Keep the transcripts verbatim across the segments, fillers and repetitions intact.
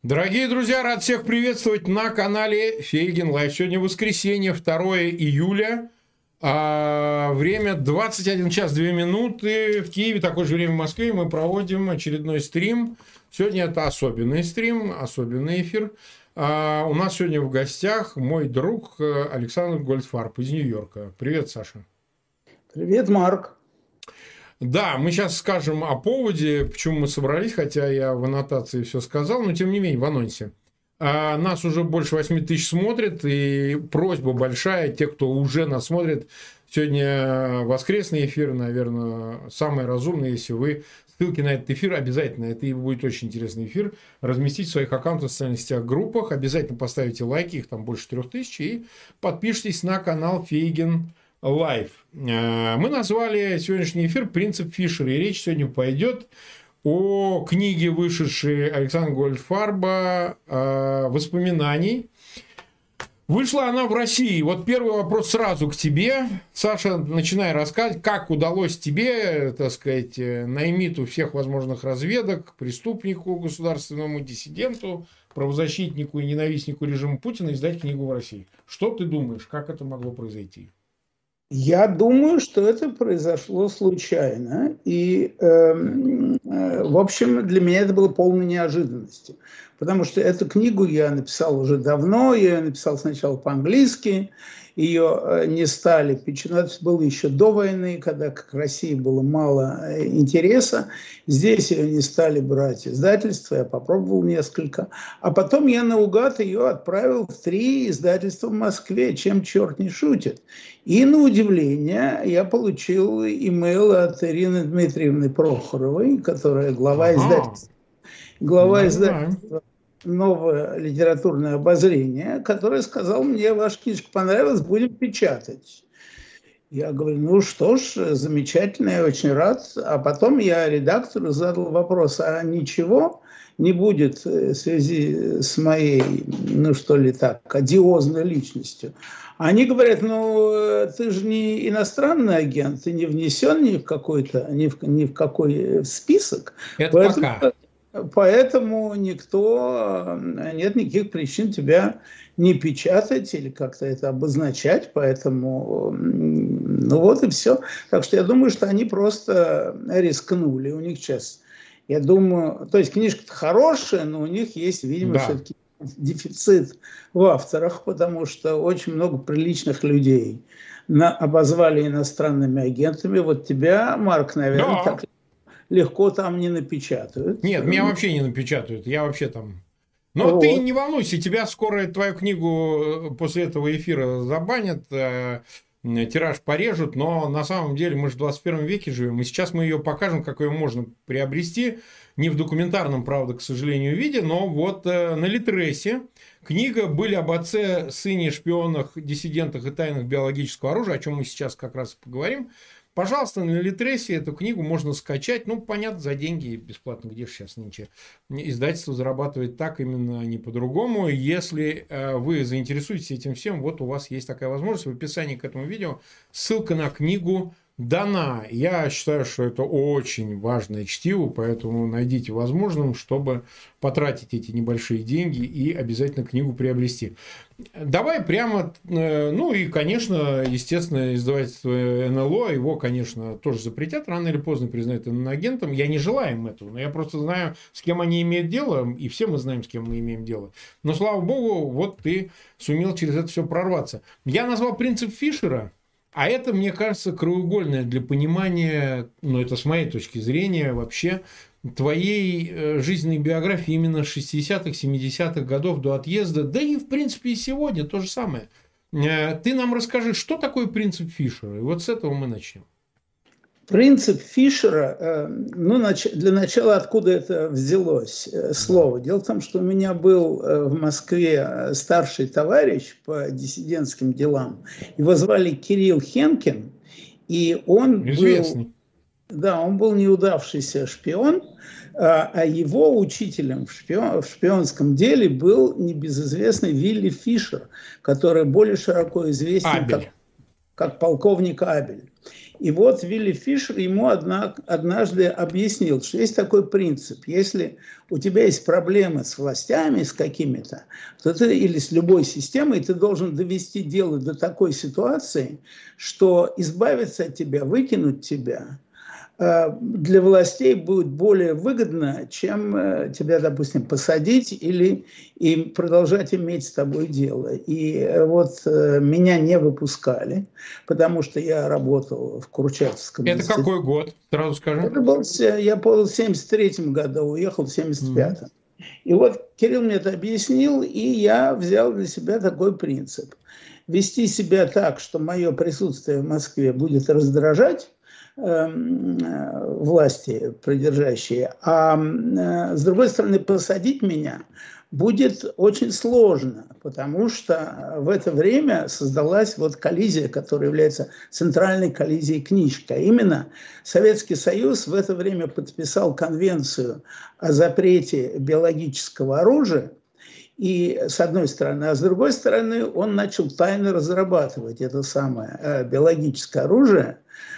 Дорогие друзья, рад всех приветствовать на канале Фейгин Лайв. Сегодня воскресенье, второе июля. А время двадцать один час две минуты. В Киеве, такое же время в Москве. Мы проводим очередной стрим. Сегодня это особенный стрим, особенный эфир. А у нас сегодня в гостях мой друг Александр Гольдфарб из Нью-Йорка. Привет, Саша. Привет, Марк. Да, мы сейчас скажем о поводе, почему мы собрались, хотя я в аннотации все сказал, но тем не менее в анонсе. А нас уже больше восьми тысяч смотрят, и просьба большая, те, кто уже нас смотрит, сегодня воскресный эфир, наверное, самый разумный, если вы ссылки на этот эфир обязательно, это будет очень интересный эфир, разместить в своих аккаунтах в социальных сетях, группах, обязательно поставите лайки, их там больше трех тысяч, и подпишитесь на канал Фейгин Лайв. Мы назвали сегодняшний эфир «Принцип Фишера», и речь сегодня пойдет о книге, вышедшей Александра Гольдфарба «Воспоминаний». Вышла она в России. Вот первый вопрос сразу к тебе. Саша, начинай рассказывать, как удалось тебе, так сказать, наймиту всех возможных разведок, преступнику, государственному диссиденту, правозащитнику и ненавистнику режима Путина издать книгу в России. Что ты думаешь, как это могло произойти? Я думаю, что это произошло случайно. И, э, э, в общем, для меня это было полной неожиданностью. Потому что эту книгу я написал уже давно. Я ее написал сначала по-английски. Ее не стали печатать. Это было еще до войны, когда к России было мало интереса. Здесь ее не стали брать издательства. Я попробовал несколько. А потом я наугад ее отправил в три издательства в Москве. Чем черт не шутит. И на удивление я получил имейл от Ирины Дмитриевны Прохоровой, которая глава ага. издательства. Глава издательства «Новое литературное обозрение», которая сказала мне: ваша книжка понравилась, будем печатать. Я говорю, ну что ж, замечательно, я очень рад. А потом я редактору задал вопрос, а ничего не будет в связи с моей, ну что ли так, одиозной личностью? Они говорят, ну ты же не иностранный агент, ты не внесен ни в какой-то, ни в, ни в какой список. Это Поэтому... пока. Поэтому никто, нет никаких причин тебя не печатать или как-то это обозначать, поэтому, ну вот и все. Так что я думаю, что они просто рискнули, у них сейчас, я думаю, то есть книжка-то хорошая, но у них есть, видимо, да. все-таки дефицит в авторах, потому что очень много приличных людей на, обозвали иностранными агентами. Вот тебя, Марк, наверное, да. так легко там не напечатают. Нет, меня вообще не напечатают. Я вообще там... Но вот. Ты не волнуйся, тебя скоро твою книгу после этого эфира забанят, тираж порежут, но на самом деле мы же в двадцать первом веке живем, и сейчас мы ее покажем, как ее можно приобрести, не в документарном, правда, к сожалению, виде, но вот на Литресе книга «Были об отце, сыне, шпионах, диссидентах и тайнах биологического оружия», о чем мы сейчас как раз поговорим. Пожалуйста, на Литресе эту книгу можно скачать. Ну, понятно, за деньги бесплатно. Где же сейчас нынче издательство зарабатывает так, именно, а не по-другому. Если э, вы заинтересуетесь этим всем, вот у вас есть такая возможность. В описании к этому видео ссылка на книгу дана. Я считаю, что это очень важное чтиво, поэтому найдите возможным, чтобы потратить эти небольшие деньги и обязательно книгу приобрести. Давай прямо, ну и, конечно, естественно, издательство эн эл о, его, конечно, тоже запретят, рано или поздно признают иноагентом. Я не желаю им этого, но я просто знаю, с кем они имеют дело, и все мы знаем, с кем мы имеем дело. Но, слава богу, вот ты сумел через это все прорваться. Я назвал принцип Фишера. А это, мне кажется, краеугольное для понимания, ну, это с моей точки зрения, вообще, твоей жизненной биографии именно шестидесятых, семидесятых годов до отъезда, да и, в принципе, и сегодня то же самое. Ты нам расскажи, что такое принцип Фишера, и вот с этого мы начнем. Принцип Фишера, ну, для начала, откуда это взялось слово? Дело в том, что у меня был в Москве старший товарищ по диссидентским делам, его звали Кирилл Хенкин, и он Известный. был, да, он был неудавшийся шпион, а его учителем в, шпион, в шпионском деле был небезызвестный Вилли Фишер, который более широко известен как, как полковник Абель. И вот Вилли Фишер ему одна, однажды объяснил, что есть такой принцип. Если у тебя есть проблемы с властями, с какими-то, то ты, или с любой системой, ты должен довести дело до такой ситуации, что избавиться от тебя, выкинуть тебя для властей будет более выгодно, чем тебя, допустим, посадить или и продолжать иметь с тобой дело. И вот меня не выпускали, потому что я работал в Курчатовском Это институте. какой год? Сразу скажи. Это был, я подал в семьдесят третьем году, уехал в семьдесят пятом. Mm-hmm. И вот Кирилл мне это объяснил, и я взял для себя такой принцип. Вести себя так, что мое присутствие в Москве будет раздражать власти придержащие, а с другой стороны посадить меня будет очень сложно, потому что в это время создалась вот коллизия, которая является центральной коллизией книжки. А именно Советский Союз в это время подписал конвенцию о запрете биологического оружия, и с одной стороны, а с другой стороны он начал тайно разрабатывать это самое биологическое оружие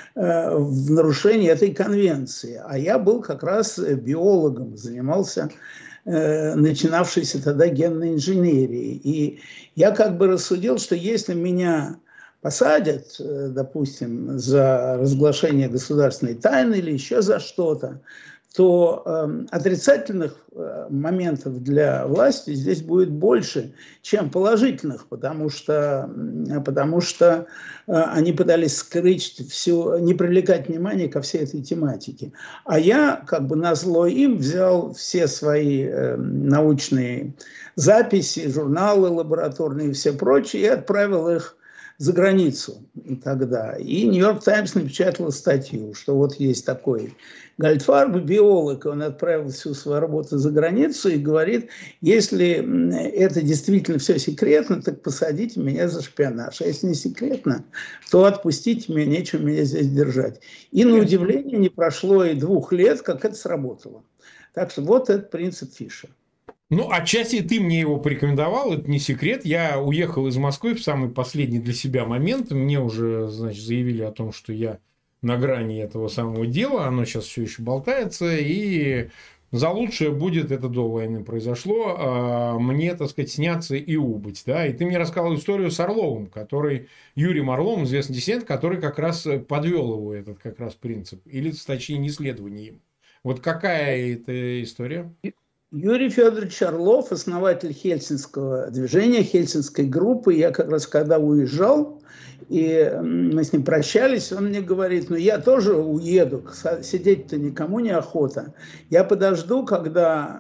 в нарушении этой конвенции. А я был как раз биологом, занимался э, начинавшейся тогда генной инженерией. И я как бы рассудил, что если меня посадят, э, допустим, за разглашение государственной тайны или еще за что-то, то э, отрицательных э, моментов для власти здесь будет больше, чем положительных, потому что, потому что э, они пытались скрыть всю, не привлекать внимание ко всей этой тематике. А я, как бы назло им, взял все свои э, научные записи, журналы лабораторные и все прочее, и отправил их за границу тогда. И Нью-Йорк Таймс напечатала статью, что вот есть такой Гольдфарб, биолог, он отправил всю свою работу за границу и говорит, если это действительно все секретно, так посадите меня за шпионаж. А если не секретно, то отпустите меня, нечего меня здесь держать. И на удивление не прошло и двух лет, как это сработало. Так что вот этот принцип Фишера. Ну, отчасти ты мне его порекомендовал, это не секрет. Я уехал из Москвы в самый последний для себя момент. Мне уже, значит, заявили о том, что я на грани этого самого дела. Оно сейчас все еще болтается. И за лучшее будет, это до войны произошло, мне, так сказать, сняться и убыть. Да? И ты мне рассказал историю с Орловым, который, Юрием Орловым, известный диссидент, который как раз подвел его, этот как раз принцип. Или, точнее, не следование им. Вот какая это история? Юрий Федорович Орлов, основатель Хельсинского движения, Хельсинской группы. Я как раз когда уезжал, и мы с ним прощались, он мне говорит, ну я тоже уеду, сидеть-то никому не охота. Я подожду, когда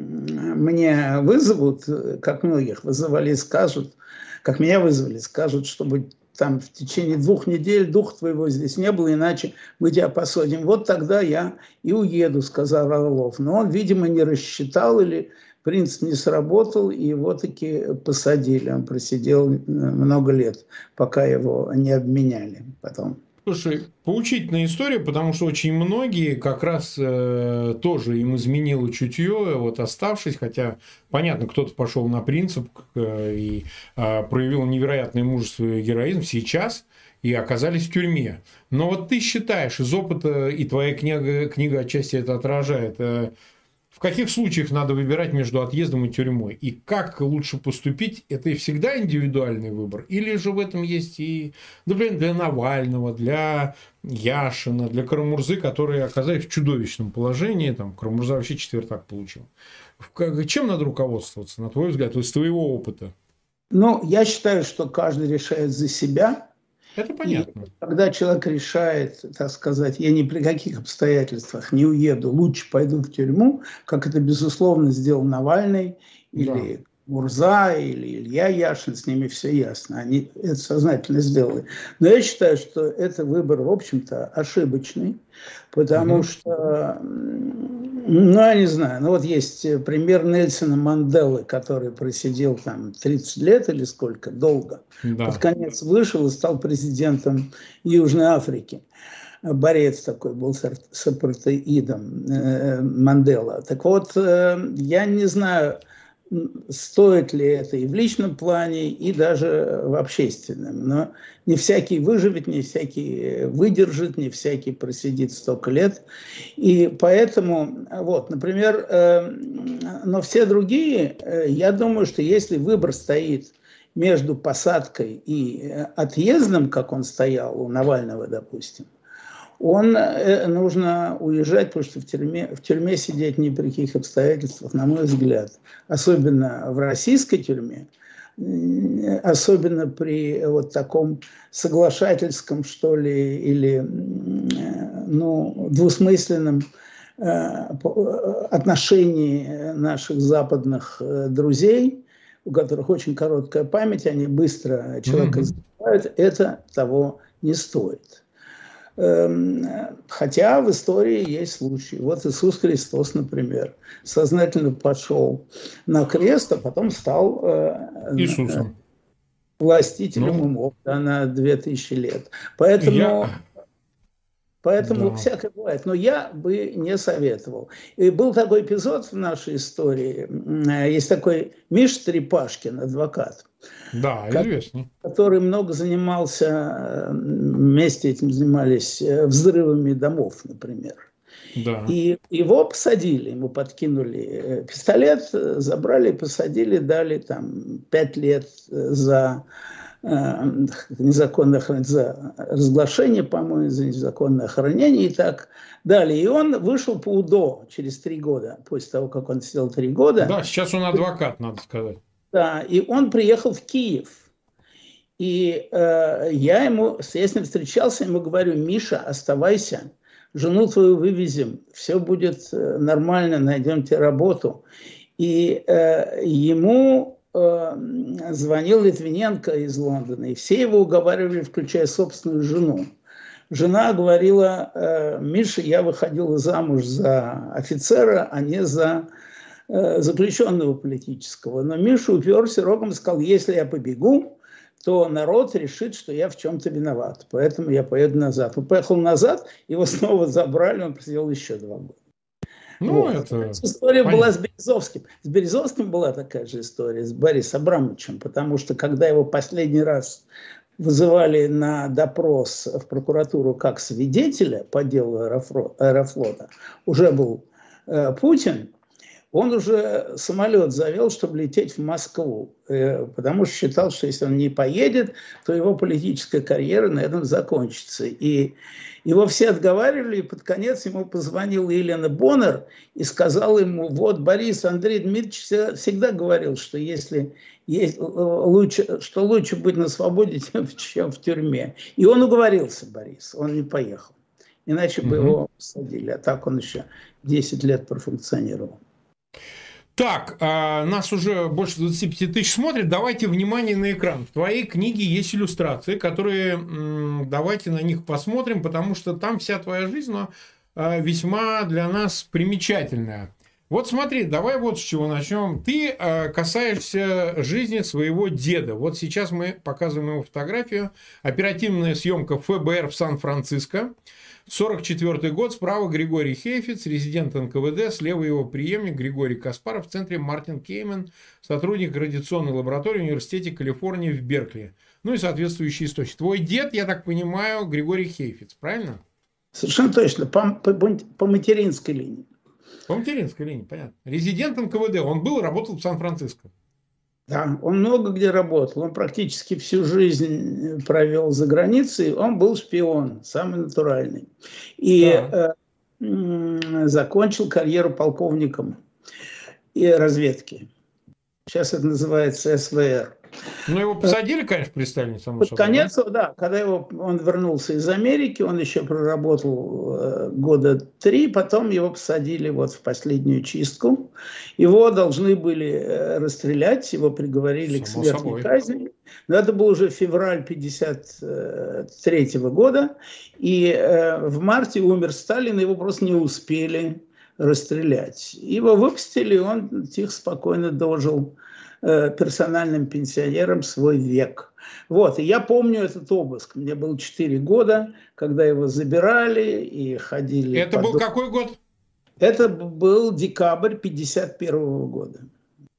мне вызовут, как многих вызывали, скажут, как меня вызвали, скажут, чтобы там в течение двух недель духа твоего здесь не было, иначе мы тебя посадим. Вот тогда я и уеду, сказал Орлов. Но он, видимо, не рассчитал или принцип не сработал, и его таки посадили. Он просидел много лет, пока его не обменяли потом. Слушай, поучительная история, потому что очень многие как раз э, тоже им изменило чутье, вот оставшись, хотя, понятно, кто-то пошел на принцип э, и э, проявил невероятное мужество и героизм сейчас и оказались в тюрьме. Но вот ты считаешь, из опыта, и твоя книга, книга отчасти это отражает, э, в каких случаях надо выбирать между отъездом и тюрьмой? И как лучше поступить? Это всегда индивидуальный выбор? Или же в этом есть и, например, для Навального, для Яшина, для Карамурзы, которые оказались в чудовищном положении? Там, Карамурза вообще четвертак получил. Чем надо руководствоваться, на твой взгляд, из твоего опыта? Ну, я считаю, что каждый решает за себя. Это понятно. И когда человек решает, так сказать, я ни при каких обстоятельствах не уеду, лучше пойду в тюрьму, как это, безусловно, сделал Навальный или да. Мурза, или Илья Яшин, с ними все ясно. Они это сознательно сделали. Но я считаю, что это выбор, в общем-то, ошибочный, потому угу. что, ну, я не знаю, ну вот есть пример Нельсона Манделы, который просидел там тридцать лет или сколько, долго. Да. Под конец вышел и стал президентом Южной Африки. Борец такой был с апартеидом, э, Мандела. Так вот, э, я не знаю, стоит ли это и в личном плане, и даже в общественном. Но не всякий выживет, не всякий выдержит, не всякий просидит столько лет. И поэтому, вот, например, но все другие, я думаю, что если выбор стоит между посадкой и отъездом, как он стоял у Навального, допустим, он нужно уезжать, потому что в тюрьме, в тюрьме сидеть ни при каких обстоятельствах, на мой взгляд, особенно в российской тюрьме, особенно при вот таком соглашательском, что ли, или ну, двусмысленном отношении наших западных друзей, у которых очень короткая память, они быстро человека забывают, mm-hmm. это того не стоит. Хотя в истории есть случаи. Вот Иисус Христос, например, сознательно пошел на крест, а потом стал Иисусом. властителем ну, умов да, на две тысячи лет. Поэтому... Я... Поэтому да. всякое бывает. Но я бы не советовал. И был такой эпизод в нашей истории. Есть такой Миша Трепашкин, адвокат. Да, известный. Который много занимался, вместе этим занимались взрывами домов, например. Да. И его посадили, ему подкинули пистолет, забрали, посадили, дали там пять лет за... незаконное за разглашение, по-моему, за незаконное хранение и так далее. И он вышел по УДО через три года, после того, как он сидел три года. Да, сейчас он адвокат, надо сказать. Да, и он приехал в Киев. И э, я ему, я с ним встречался, ему говорю: Миша, оставайся, жену твою вывезем, все будет нормально, найдем тебе работу. И э, ему... звонил Литвиненко из Лондона, и все его уговаривали, включая собственную жену. Жена говорила: Миша, я выходила замуж за офицера, а не за заключенного политического. Но Миша уперся рогом и сказал: если я побегу, то народ решит, что я в чем-то виноват. Поэтому я поеду назад. Он поехал назад, его снова забрали, он просидел еще два года. Ну, вот. это История понятно. была с Березовским. С Березовским была такая же история, с Борисом Абрамовичем, потому что когда его последний раз вызывали на допрос в прокуратуру как свидетеля по делу Аэрофлота, уже был э, Путин, он уже самолет завел, чтобы лететь в Москву, э, потому что считал, что если он не поедет, то его политическая карьера на этом закончится. И его все отговаривали, и под конец ему позвонила Елена Боннер и сказала ему: вот Борис Андрей Дмитриевич всегда говорил, что если есть, лучше, что лучше быть на свободе, чем в тюрьме. И он уговорился, Борис, он не поехал. Иначе бы угу. его посадили, а так он еще десять лет профункционировал. Так, а, нас уже больше двадцати пяти тысяч смотрят. Давайте внимание на экран. В твоей книге есть иллюстрации, которые м, давайте на них посмотрим, потому что там вся твоя жизнь, но а, весьма для нас примечательная. Вот смотри, давай вот с чего начнем. Ты а, касаешься жизни своего деда. Вот сейчас мы показываем его фотографию. Оперативная съемка ФБР в Сан-Франциско. сорок четвёртый год, справа Григорий Хейфиц, резидент эн ка вэ дэ, слева его преемник Григорий Каспаров, в центре Мартин Кеймен, сотрудник радиационной лаборатории в Университете Калифорнии в Беркли. Ну и соответствующий источник. Твой дед, я так понимаю, Григорий Хейфиц, правильно? Совершенно точно, по, по, по материнской линии. По материнской линии, понятно. Резидент эн ка вэ дэ, он был и работал в Сан-Франциско. Да, он много где работал, он практически всю жизнь провел за границей, он был шпион, самый натуральный. И да. э, закончил карьеру полковником и разведки. Сейчас это называется эс вэ эр. Ну, его посадили, конечно, при Сталине, само Под собой. конец, да? да, когда его, он вернулся из Америки, он еще проработал э, года три, потом его посадили вот в последнюю чистку. Его должны были э, расстрелять, его приговорили само к смертной собой. казни. Но это был уже февраль тысяча девятьсот пятьдесят третьего года, и э, в марте умер Сталин, его просто не успели расстрелять. Его выпустили, он тихо, спокойно дожил персональным пенсионером свой век. Вот, и я помню этот обыск. Мне было четыре года, когда его забирали и ходили... Это под... был какой год? Это был декабрь пятьдесят первого года.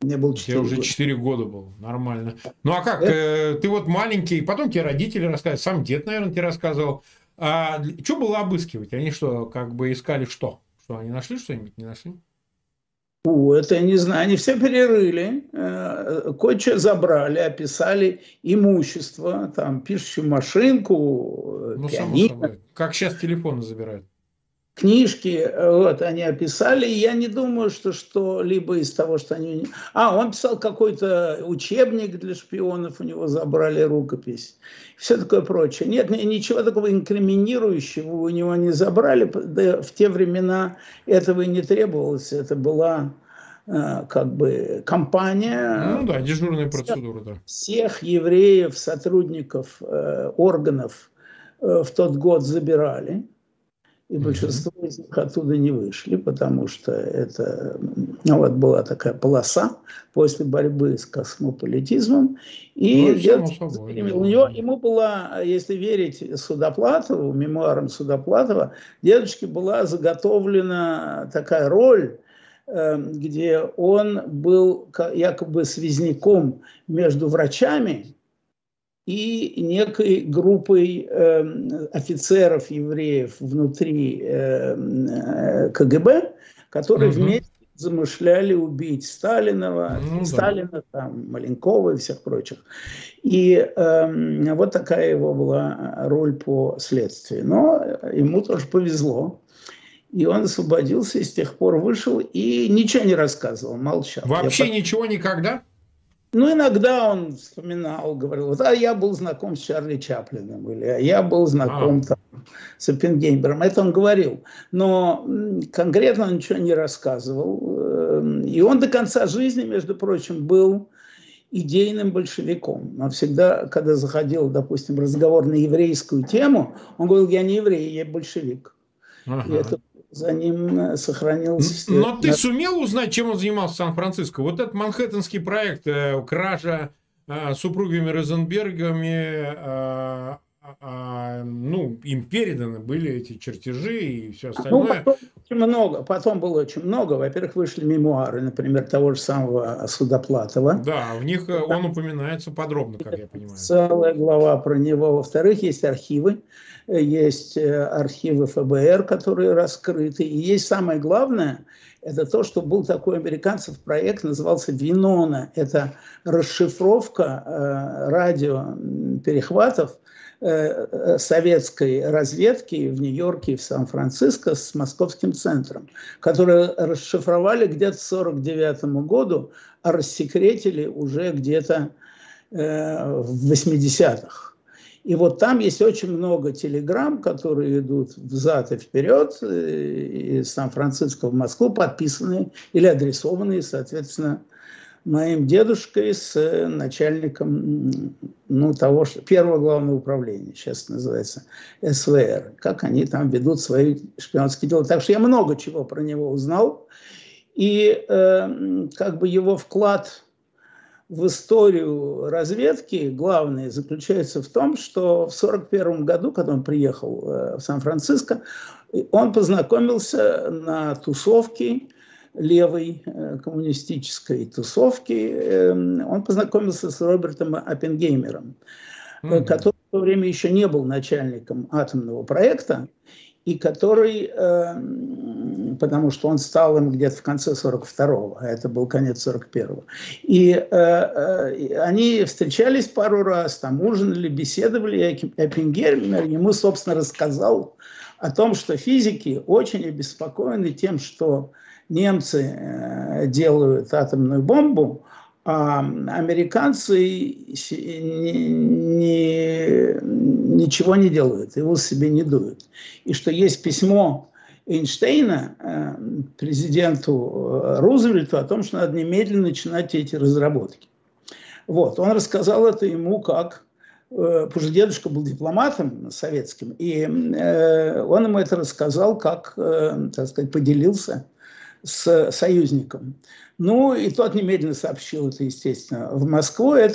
Мне было четыре года. уже четыре года было, нормально. Ну а как, э? ты вот маленький, потом тебе родители рассказывали, сам дед, наверное, тебе рассказывал. А что было обыскивать? Они что, как бы искали что? Что, они нашли что-нибудь, не нашли? О, это я не знаю, они все перерыли, кое-что забрали, описали имущество, там, пишущую машинку, ну, пианино. Само собой. Как сейчас телефоны забирают. Книжки, вот, они описали, и я не думаю, что что-либо из того, что они... А, он писал какой-то учебник для шпионов, у него забрали рукопись, все такое прочее. Нет, ничего такого инкриминирующего у него не забрали, да в те времена этого и не требовалось, это была как бы компания... Ну да, дежурная процедура, да. Всех евреев, сотрудников органов в тот год забирали. И большинство mm-hmm. из них оттуда не вышли, потому что это, ну, вот была такая полоса после борьбы с космополитизмом. И ну, дед, собой, у него, ему была, если верить Судоплатову, мемуарам Судоплатова, дедушке была заготовлена такая роль, где он был якобы связняком между врачами и некой группой э, офицеров евреев внутри э, ка гэ бэ, которые угу. вместе замышляли убить Сталинова, ну, Сталина, да. там, Маленкова и всех прочих. И э, вот такая его была роль по следствию. Но ему тоже повезло. И он освободился, и с тех пор вышел, и ничего не рассказывал, молчал. Вообще Я... ничего никогда? Ну, иногда он вспоминал, говорил, вот, а я был знаком с Чарли Чаплином, или а я был знаком а. там, с Оппенгеймером. Это он говорил. Но конкретно он ничего не рассказывал. И он до конца жизни, между прочим, был идейным большевиком. Он всегда, когда заходил, допустим, разговор на еврейскую тему, он говорил, я не еврей, я большевик. Ага. И это за ним сохранился... Но ты сумел узнать, чем он занимался в Сан-Франциско? Вот этот манхэттенский проект, кража супругами Розенбергами, ну, им переданы были эти чертежи и все остальное. Ну, потом очень много, потом было очень много. Во-первых, вышли мемуары, например, того же самого Судоплатова. Да, в них он упоминается подробно, как я понимаю. Целая глава про него. Во-вторых, есть архивы. Есть архивы эф бэ эр, которые раскрыты. И есть самое главное, это то, что был такой американцев проект, назывался «Винона». Это расшифровка э, радиоперехватов э, советской разведки в Нью-Йорке и в Сан-Франциско с московским центром, которые расшифровали где-то к сорок девятому году, а рассекретили уже где-то э, в восьмидесятых. И вот там есть очень много телеграмм, которые идут взад и вперед из Сан-Франциско в Москву, подписанные или адресованные, соответственно, моим дедушкой с начальником ну, того, что, первого главного управления, сейчас называется эс вэ эр, как они там ведут свои шпионские дела. Так что я много чего про него узнал. И э, как бы его вклад в историю разведки главное заключается в том, что в сорок первом году, когда он приехал в Сан-Франциско, он познакомился на тусовке, левой коммунистической тусовке, он познакомился с Робертом Оппенгеймером, mm-hmm. который в то время еще не был начальником атомного проекта, и который, э, потому что он стал им где-то в конце сорок второго, а это был конец сорок первого. И э, э, они встречались пару раз, там ужинали, беседовали, и Оппенгеймер ему, собственно, рассказал о том, что физики очень обеспокоены тем, что немцы э, делают атомную бомбу, а американцы не, не, ничего не делают, его себе не дуют. И что есть письмо Эйнштейна президенту Рузвельту о том, что надо немедленно начинать эти разработки. Вот. Он рассказал это ему как, потому что дедушка был дипломатом советским, и он ему это рассказал, как, так сказать, поделился с союзником. Ну, и тот немедленно сообщил это, естественно, в Москву. Это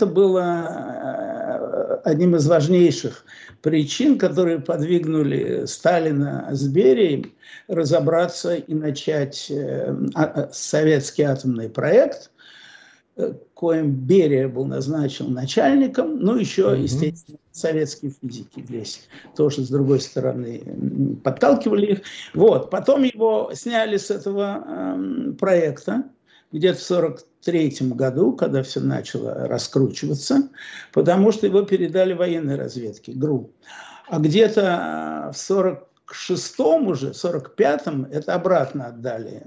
было одним из важнейших причин, которые подвигнули Сталина с Берией разобраться и начать советский атомный проект. коим Берия был назначен начальником, ну, еще, Мгм. естественно, советские физики здесь тоже, с другой стороны, подталкивали их. Вот. Потом его сняли с этого э, проекта где-то в сорок третьем году, когда все начало раскручиваться, потому что его передали военной разведке, ГРУ. А где-то в сорок шестом уже, в сорок пятом это обратно отдали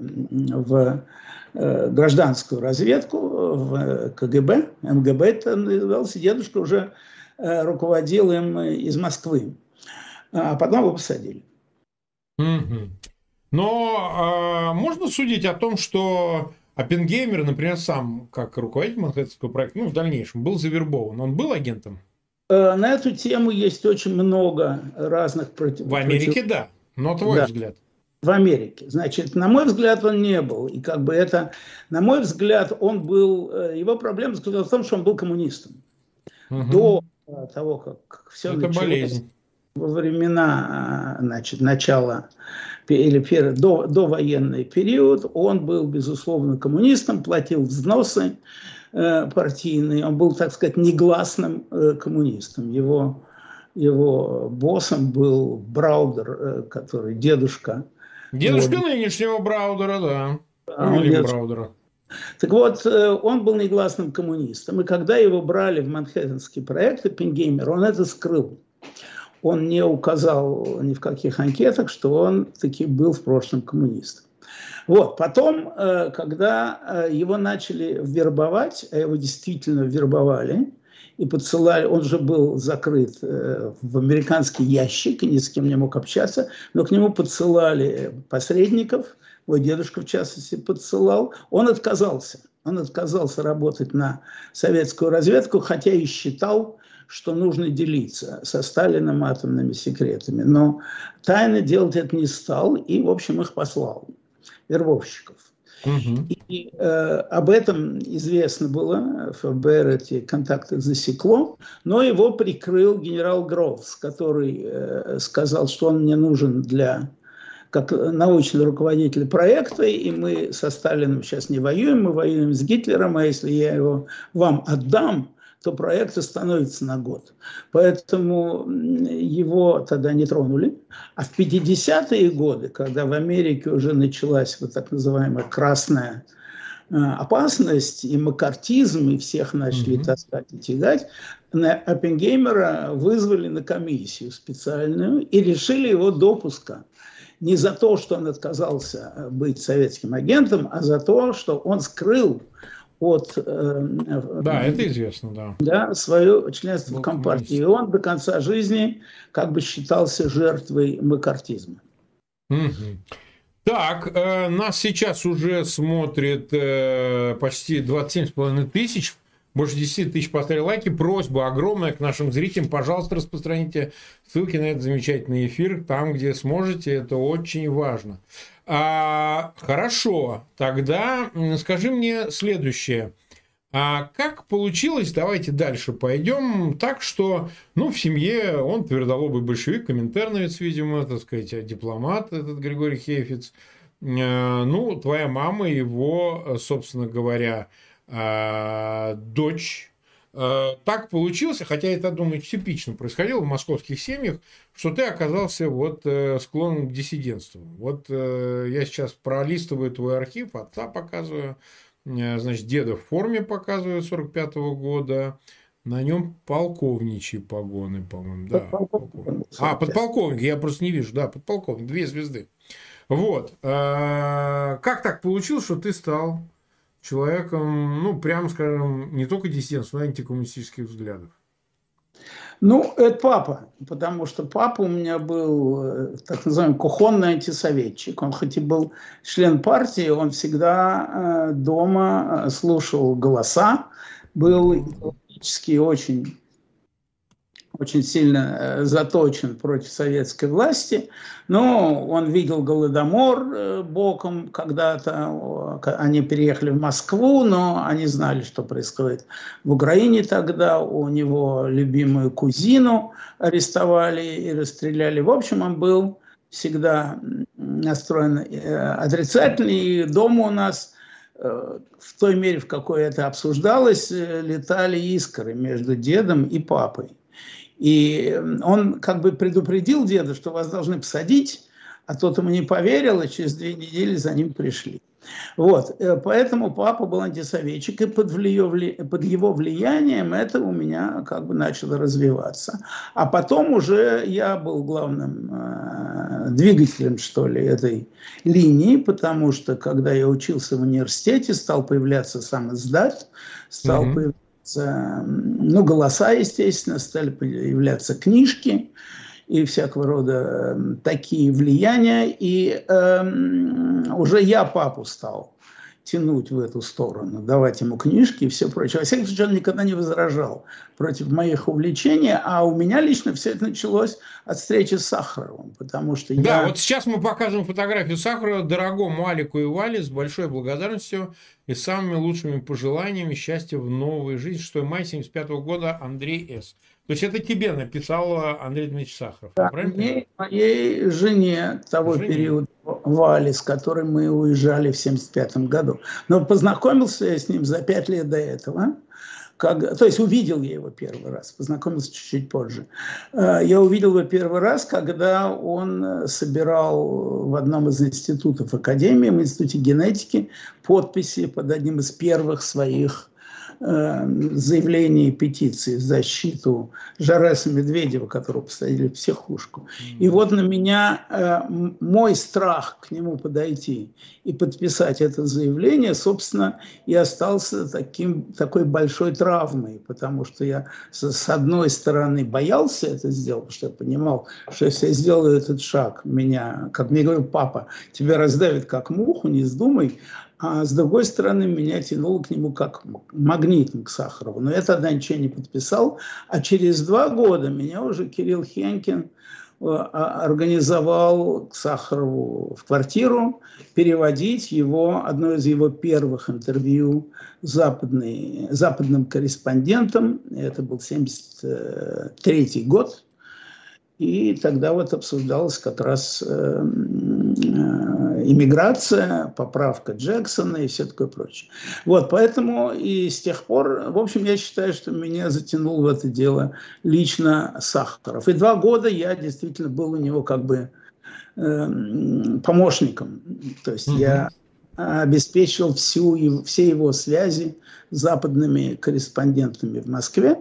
в э, гражданскую разведку, в КГБ, МГБ это назывался, дедушка уже э, руководил им из Москвы. А потом его посадили. Мгм. Но а, можно судить о том, что Оппенгеймер, например, сам, как руководитель Манхэттенского проекта, ну, в дальнейшем, был завербован. Он был агентом? Э, На эту тему есть очень много разных против... В Америке, да. Но твой Да. взгляд. В Америке. Значит, на мой взгляд, он не был. И как бы это, на мой взгляд, он был, э, его проблема заключалась в том, что он был коммунистом. Мгм. До э, того, как все Это началось, болезнь. во времена, э, значит, начала пе- или пер- до, довоенный период, он был, безусловно, коммунистом, платил взносы э, партийные, он был, так сказать, негласным э, коммунистом. Его, его боссом был Браудер, э, который дедушка. Дедушка Вот. нынешнего Браудера, да. А, он Уильям дедушка. Браудера. Так вот, э, он был негласным коммунистом, и когда его брали в Манхэттенский проект Оппенгеймер, он это скрыл. Он не указал ни в каких анкетах, что он таки был в прошлом коммунистом. Вот, потом, э, когда э, его начали вербовать, а его действительно вербовали, и подсылали, он же был закрыт э, в американский ящик, и ни с кем не мог общаться, но к нему подсылали посредников, мой дедушка, в частности, подсылал, он отказался. Он отказался работать на советскую разведку, хотя и считал, что нужно делиться со Сталиным атомными секретами. Но тайно делать это не стал, и, в общем, их послал, вербовщиков. Мгм. И э, об этом известно было, ФБР эти контакты засекло, но его прикрыл генерал Гроувс, который э, сказал, что он мне нужен для как научный руководитель проекта, и мы со Сталиным сейчас не воюем, мы воюем с Гитлером, а если я его вам отдам, то проект остановится на год. Поэтому его тогда не тронули. А в пятидесятые годы, когда в Америке уже началась вот так называемая красная э, опасность, и маккартизм, и всех начали Мгм. таскать и тягать, Оппенгеймера вызвали на комиссию специальную и решили его допуска. Не за то, что он отказался быть советским агентом, а за то, что он скрыл от э, Да, это известно, да. да, свое членство Был в Компартии. коммунист. И он до конца жизни как бы считался жертвой маккартизма. Мгм. Так, э, нас сейчас уже смотрит э, почти двадцать семь с половиной тысяч, больше десять тысяч поставили лайки. Просьба огромная к нашим зрителям, пожалуйста, распространите ссылки на этот замечательный эфир там, где сможете, это очень важно. А, хорошо, тогда м, скажи мне следующее. А как получилось, давайте дальше пойдем, так что, ну, в семье он твердолобый большевик, коминтерновец, видимо, так сказать, дипломат этот Григорий Хейфиц. Э, Ну, твоя мама, его, собственно говоря, э, дочь. Э, Так получилось, хотя это, думаю, типично происходило в московских семьях, что ты оказался вот э, склонен к диссидентству. Вот э, я сейчас пролистываю твой архив, отца показываю. Значит, деда в форме показывают сорок пятого года. На нем полковничьи погоны, по-моему. Да, полковник. А, подполковник, я просто не вижу. Да, подполковник, две звезды. Вот. Как так получилось, что ты стал человеком, ну, прямо скажем, не только диссидентства, но и антикоммунистических взглядов? Ну, это папа, потому что папа у меня был так называемый кухонный антисоветчик. Он хоть и был член партии, он всегда э, дома слушал голоса, был идеологически очень, очень сильно заточен против советской власти, но он видел Голодомор боком когда-то, они переехали в Москву, но они знали, что происходит в Украине тогда, у него любимую кузину арестовали и расстреляли. В общем, он был всегда настроен отрицательно, и дома у нас в той мере, в какой это обсуждалось, летали искры между дедом и папой. И он как бы предупредил деда, что вас должны посадить, а тот ему не поверил, и через две недели за ним пришли. Вот, поэтому папа был антисоветчик, и под, влие, под его влиянием это у меня как бы начало развиваться. А потом уже я был главным э, двигателем, что ли, этой линии, потому что, когда я учился в университете, стал появляться сам издат, стал mm-hmm. появляться, ну, голоса, естественно, стали появляться книжки и всякого рода э, такие влияния, и э, уже я папу стал тянуть в эту сторону, давать ему книжки и все прочее. Во всяком случае, он никогда не возражал против моих увлечений, а у меня лично все это началось от встречи с Сахаровым, потому что я... Да, вот сейчас мы показываем фотографию Сахарова дорогому Алику и Вале с большой благодарностью и самыми лучшими пожеланиями счастья в новой жизни. шестого мая семьдесят пятого года, Андрей С. То есть это тебе написал Андрей Дмитриевич Сахаров, да, мне, моей жене того жене. периода, Вале, с которой мы уезжали в семьдесят пятом году. Но познакомился я с ним за пять лет до этого. Как, то есть увидел я его первый раз, познакомился чуть-чуть позже. Я увидел его первый раз, когда он собирал в одном из институтов Академии, в Институте генетики, подписи под одним из первых своих заявлений и петиций в защиту Жареса Медведева, которого посадили в психушку. Mm-hmm. И вот на меня э, мой страх к нему подойти и подписать это заявление, собственно, и остался таким, такой большой травмой, потому что я с, с одной стороны боялся это сделать, потому что я понимал, что если я сделаю этот шаг, меня, как мне говорил папа, тебя раздавит как муху, не вздумай. А с другой стороны, меня тянуло к нему как магнитом к Сахарову. Но я тогда ничего не подписал. А через два года меня уже Кирилл Хенкин организовал к Сахарову в квартиру переводить его, одно из его первых интервью западный, западным корреспондентом. Это был семьдесят третий год. И тогда вот обсуждалась как раз э, э, иммиграция, поправка Джексона и все такое прочее. Вот, поэтому и с тех пор, в общем, я считаю, что меня затянул в это дело лично Сахаров. И два года я действительно был у него как бы э, помощником. То есть mm-hmm. я обеспечивал всю, все его связи с западными корреспондентами в Москве.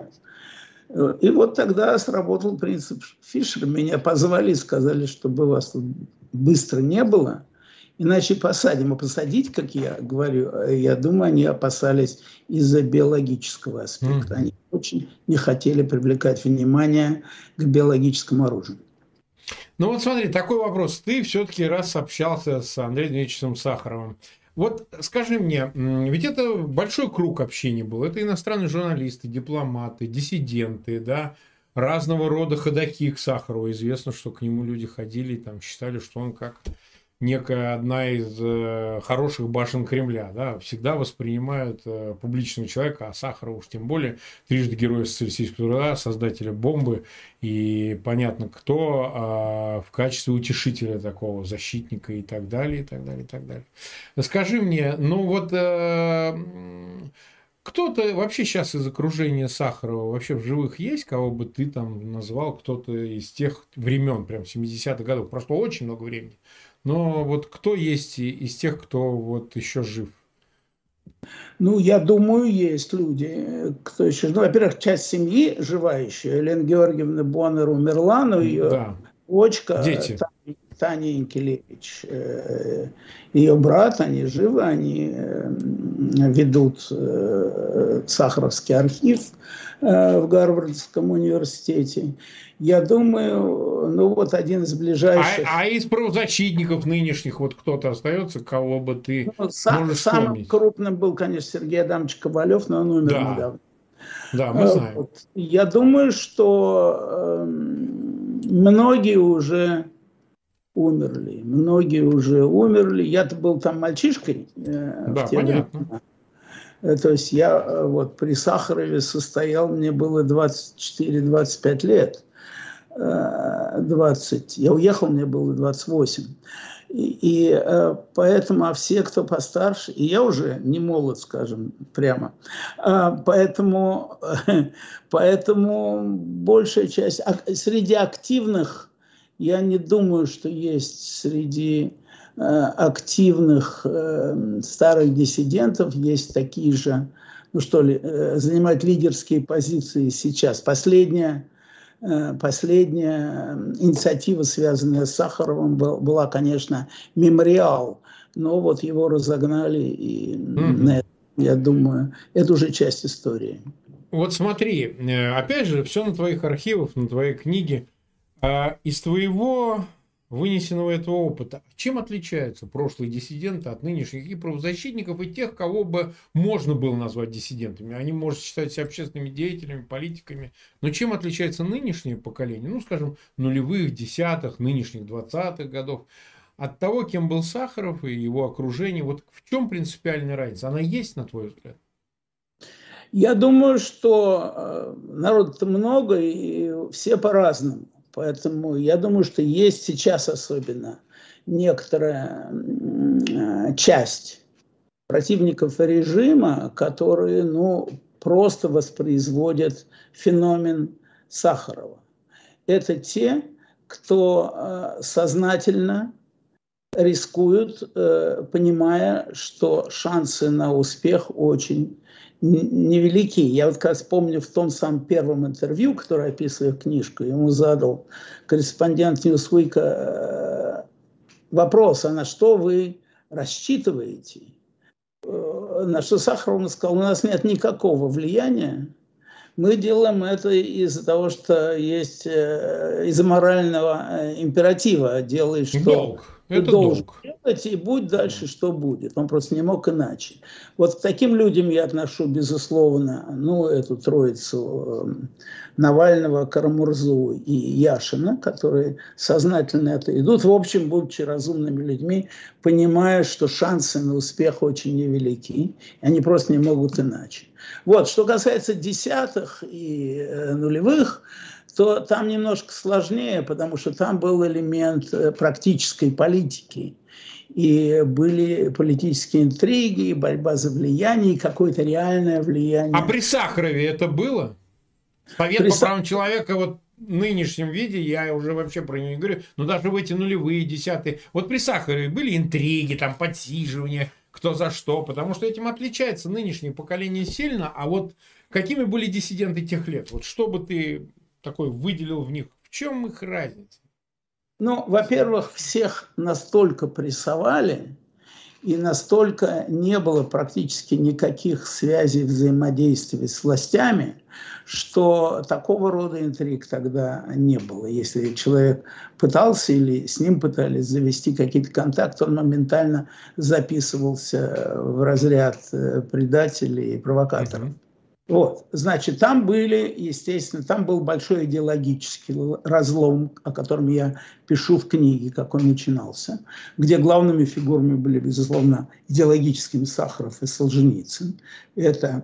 И вот тогда сработал принцип Фишера. Меня позвали и сказали, чтобы вас тут быстро не было, иначе посадим. А посадить, как я говорю, я думаю, они опасались из-за биологического аспекта. Mm. Они очень не хотели привлекать внимание к биологическому оружию. Ну вот смотри, такой вопрос. Ты все-таки раз общался с Андреем Дмитриевичем Сахаровым. Вот скажи мне, ведь это большой круг общения был. Это иностранные журналисты, дипломаты, диссиденты, да, разного рода ходаки к Сахарову. Известно, что к нему люди ходили и там считали, что он как некая одна из э, хороших башен Кремля. Да, всегда воспринимают э, публичного человека, а Сахарова уж тем более, трижды Героя Социалистического труда, создателя бомбы, и понятно кто, э, в качестве утешителя такого, защитника и так далее, и так далее, и так далее. Скажи мне, ну вот... Э, кто-то вообще сейчас из окружения Сахарова вообще в живых есть, кого бы ты там назвал, кто-то из тех времен, прям семидесятых годов? Прошло очень много времени. Но вот кто есть из тех, кто вот еще жив? Ну, я думаю, есть люди, кто еще... Ну, во-первых, часть семьи живая еще. Елена Георгиевна Боннер умерла, но ее да. дочка Таня, Таня Инкелевич, ее брат, они живы, они ведут Сахаровский архив в Гарвардском университете. Я думаю, ну вот один из ближайших... А, а из правозащитников нынешних вот кто-то остается, кого бы ты ну, сам, можешь самым вспомнить? Крупным был, конечно, Сергей Адамович Ковалев, но он умер да. недавно. Да, мы знаем. Вот. Я думаю, что э, многие уже умерли. Многие уже умерли. Я-то был там мальчишкой. Э, да, понятно. Времена. То есть я вот при Сахарове состоял, мне было двадцать четыре - двадцать пять лет. двадцать, я уехал, мне было двадцать восемь. И, и поэтому, а все, кто постарше, и я уже не молод, скажем прямо, поэтому, поэтому большая часть, среди активных, я не думаю, что есть среди активных старых диссидентов, есть такие же, ну что ли, занимают лидерские позиции сейчас. Последняя Последняя инициатива, связанная с Сахаровым, была, конечно, «Мемориал», но вот его разогнали, и mm-hmm. я думаю, это уже часть истории. Вот смотри, опять же, все на твоих архивах, на твоей книге. Из твоего вынесенного этого опыта, чем отличаются прошлые диссиденты от нынешних и правозащитников, и тех, кого бы можно было назвать диссидентами? Они, может, считаться общественными деятелями, политиками. Но чем отличается нынешнее поколение, ну, скажем, нулевых, десятых, нынешних двадцатых годов, от того, кем был Сахаров и его окружение? Вот в чем принципиальная разница? Она есть, на твой взгляд? Я думаю, что народу-то много, и все по-разному. Поэтому я думаю, что есть сейчас особенно некоторая часть противников режима, которые, ну, просто воспроизводят феномен Сахарова. Это те, кто сознательно рискуют, понимая, что шансы на успех очень невелики. Я вот как раз помню в том самом первом интервью, которое описываю книжку, ему задал корреспондент Newsweek вопрос, а на что вы рассчитываете? На что Сахаров сказал, у нас нет никакого влияния, мы делаем это из-за того, что есть, из-за морального императива, делай что... Долг. Ты это должен долг. делать, и будь дальше, что будет. Он просто не мог иначе. Вот к таким людям я отношу, безусловно, ну, эту троицу Навального, Карамурзу и Яшина, которые сознательно это идут, в общем, будучи разумными людьми, понимая, что шансы на успех очень невелики, и они просто не могут иначе. Вот, что касается десятых и э, нулевых, то там немножко сложнее, потому что там был элемент практической политики. И были политические интриги, борьба за влияние, и какое-то реальное влияние. А при Сахарове это было? Совет при по правам человека вот в нынешнем виде, я уже вообще про него не говорю, но даже в эти нулевые, десятые. Вот при Сахарове были интриги, там подсиживания, кто за что, потому что этим отличается нынешнее поколение сильно. А вот какими были диссиденты тех лет? Вот что бы ты такой выделил в них? В чем их разница? Ну, во-первых, всех настолько прессовали, и настолько не было практически никаких связей, взаимодействий с властями, что такого рода интриг тогда не было. Если человек пытался или с ним пытались завести какие-то контакты, он моментально записывался в разряд предателей и провокаторов. Mm-hmm. Вот, значит, там были, естественно, там был большой идеологический разлом, о котором я пишу в книге, как он начинался, где главными фигурами были, безусловно, идеологическими Сахаров и Солженицын. Это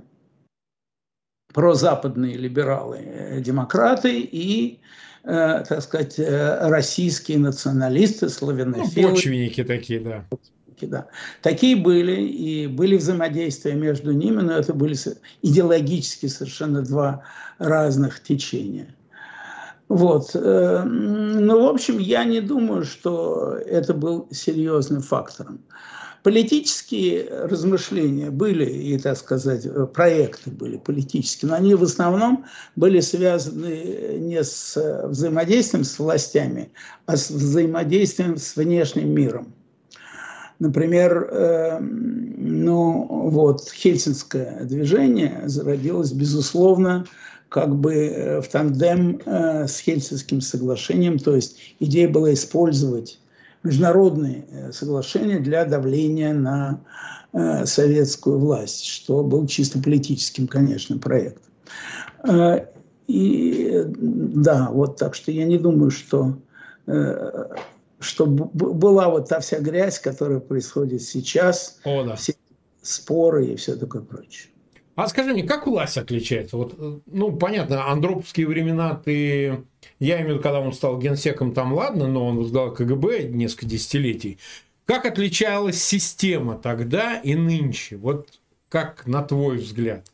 прозападные либералы, демократы и, э, так сказать, российские националисты, славянофилы. Ну, почвенники такие, да. Да. Такие были, и были взаимодействия между ними, но это были идеологически совершенно два разных течения. Вот. Ну, в общем, я не думаю, что это был серьезным фактором. Политические размышления были, и, так сказать, проекты были политические, но они в основном были связаны не с взаимодействием с властями, а с взаимодействием с внешним миром. Например, э, ну, вот, Хельсинское движение зародилось, безусловно, как бы в тандем э, с Хельсинским соглашением, то есть идея была использовать международные соглашения для давления на э, советскую власть, что был чисто политическим, конечно, проектом. Э, и да, вот так что я не думаю, что... Э, что была вот та вся грязь, которая происходит сейчас, О, да. все споры и все такое прочее. А скажи мне, как власть отличается? Вот, ну, понятно, андроповские времена ты... Я имею в виду, когда он стал генсеком, там ладно, но он возглавлял КГБ несколько десятилетий. Как отличалась система тогда и нынче? Вот как на твой взгляд?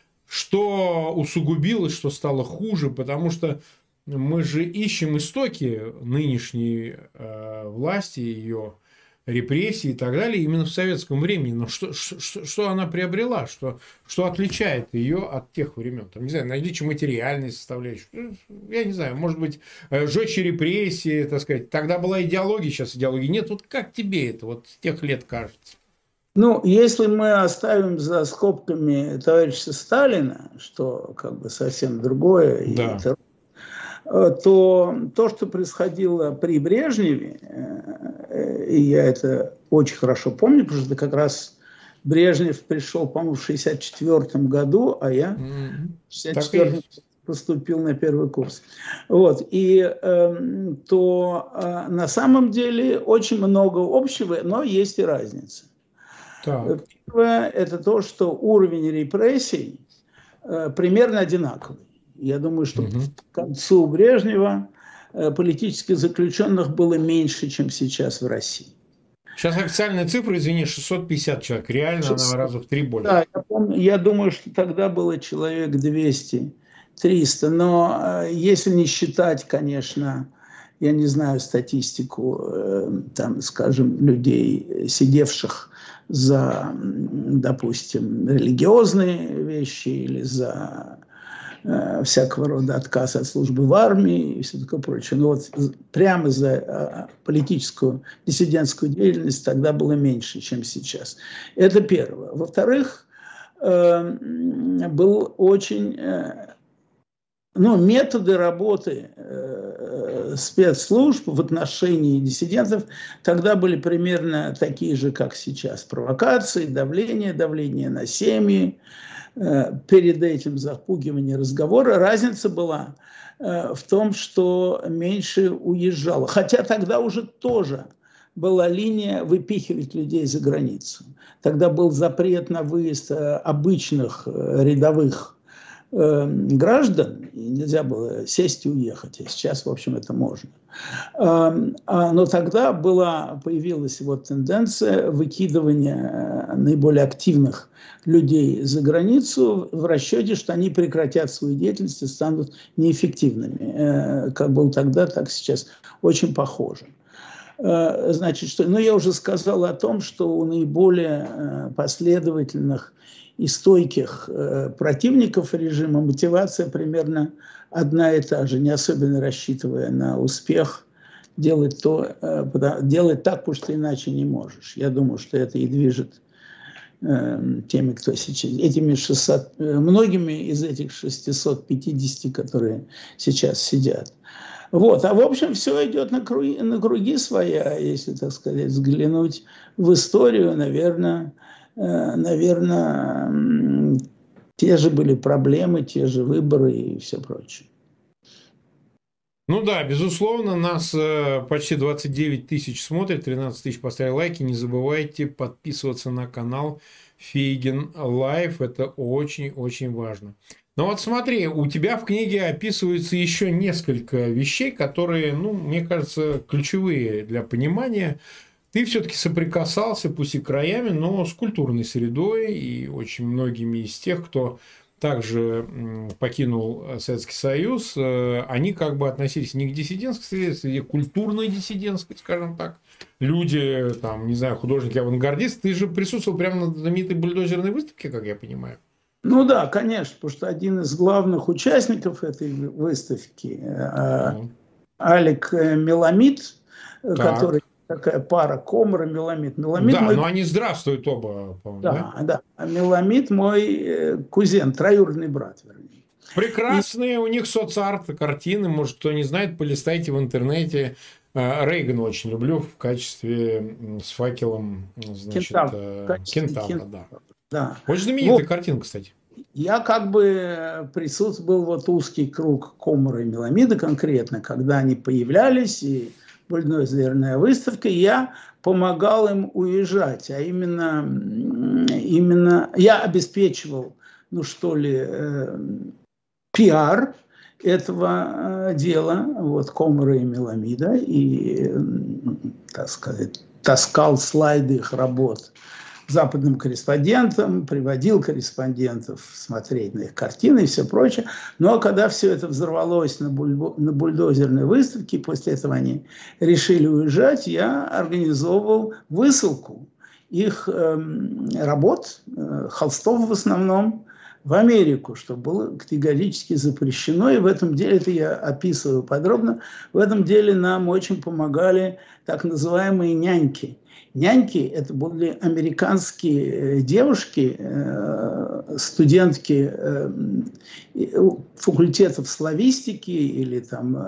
Что усугубилось, что стало хуже? Потому что мы же ищем истоки нынешней э, власти, ее репрессий и так далее именно в советском времени. Но что, что, что она приобрела? Что, что отличает ее от тех времен? Там, не знаю, наличие материальной составляющей. Я не знаю, может быть, жестче репрессии, так сказать. Тогда была идеология, сейчас идеологии нет. Вот как тебе это вот с тех лет кажется? Ну, если мы оставим за скобками товарища Сталина, что как бы совсем другое, да. и это, то то, что происходило при Брежневе, и я это очень хорошо помню, потому что как раз Брежнев пришел, по-моему, в шестьдесят четвёртом году, а я в шестьдесят четвёртом поступил на первый курс. Вот. И э, то э, на самом деле очень много общего, но есть и разница. Так. Первое – это то, что уровень репрессий э, примерно одинаковый. Я думаю, что угу. к концу Брежнева э, политических заключенных было меньше, чем сейчас в России. Сейчас официальная цифра, извини, шестьсот пятьдесят человек. Реально шестьсот. Она раза в три больше. Да, я помню. Я думаю, что тогда было человек двести триста. Но э, если не считать, конечно, я не знаю статистику, э, там, скажем, людей, сидевших за, допустим, религиозные вещи или за э, всякого рода отказ от службы в армии и все такое прочее. Но вот прямо за э, политическую диссидентскую деятельность тогда было меньше, чем сейчас. Это первое. Во-вторых, э, был очень... Э, ну, методы работы э, спецслужб в отношении диссидентов тогда были примерно такие же, как сейчас. Провокации, давление, давление на семьи, э, перед этим запугивание разговора. Разница была э, в том, что меньше уезжало. Хотя тогда уже тоже была линия выпихивать людей за границу. Тогда был запрет на выезд обычных рядовых граждан, и нельзя было сесть и уехать. И сейчас, в общем, это можно. Но тогда была, появилась вот тенденция выкидывания наиболее активных людей за границу в расчете, что они прекратят свою деятельность и станут неэффективными. Как было тогда, так сейчас. Очень похоже. Значит, что, ну, я уже сказал о том, что у наиболее последовательных и стойких э, противников режима мотивация примерно одна и та же, не особенно рассчитывая на успех, делать, то, э, делать так, потому что иначе не можешь. Я думаю, что это и движет э, теми, кто сейчас, этими шестьсот, э, многими из этих шестисот пятидесяти, которые сейчас сидят. Вот. А в общем, все идет на круги, на круги своя, если, так сказать, взглянуть в историю, наверное, наверное, те же были проблемы, те же выборы и все прочее. Ну да, безусловно, нас почти двадцать девять тысяч смотрит, тринадцать тысяч поставили лайки. Не забывайте подписываться на канал Фейгин Лайв, это очень-очень важно. Но вот смотри, у тебя в книге описывается еще несколько вещей, которые, ну, мне кажется, ключевые для понимания. Ты все-таки соприкасался, пусть и краями, но с культурной средой и очень многими из тех, кто также покинул Советский Союз, они как бы относились не к диссидентской среде, а к культурной диссидентской, скажем так. Люди, там, не знаю, художники-авангардисты. Ты же присутствовал прямо на знаменитой бульдозерной выставке, как я понимаю. Ну да, конечно, потому что один из главных участников этой выставки, mm. Алек Меламид, так. который... Такая пара Комар и Меламид. Меламид да, мой... но они здравствуют оба, по-моему, да? Да, да. А Меламид мой кузен, троюродный брат, вернее. Прекрасные и... у них соцарт, картины. Может, кто не знает, полистайте в интернете. Рейгана очень люблю в качестве с факелом, значит, кентавра, кентавра, да. да. Очень знаменитая вот. Картина, кстати. Я как бы присутствовал, вот узкий круг Комара и Меламида конкретно, когда они появлялись, и бульдозерная выставка, я помогал им уезжать, а именно, именно я обеспечивал ну что ли, э, пиар этого э, дела, вот, Комара и Меламида, и, э, так сказать, таскал слайды их работ западным корреспондентам, приводил корреспондентов смотреть на их картины и все прочее. Ну, а когда все это взорвалось на, бульдо, на бульдозерной выставке, после этого они решили уезжать, я организовывал высылку их э, работ, э, холстов в основном, в Америку, что было категорически запрещено. И в этом деле, это я описываю подробно, в этом деле нам очень помогали так называемые няньки. Няньки – это были американские девушки, студентки факультетов славистики или там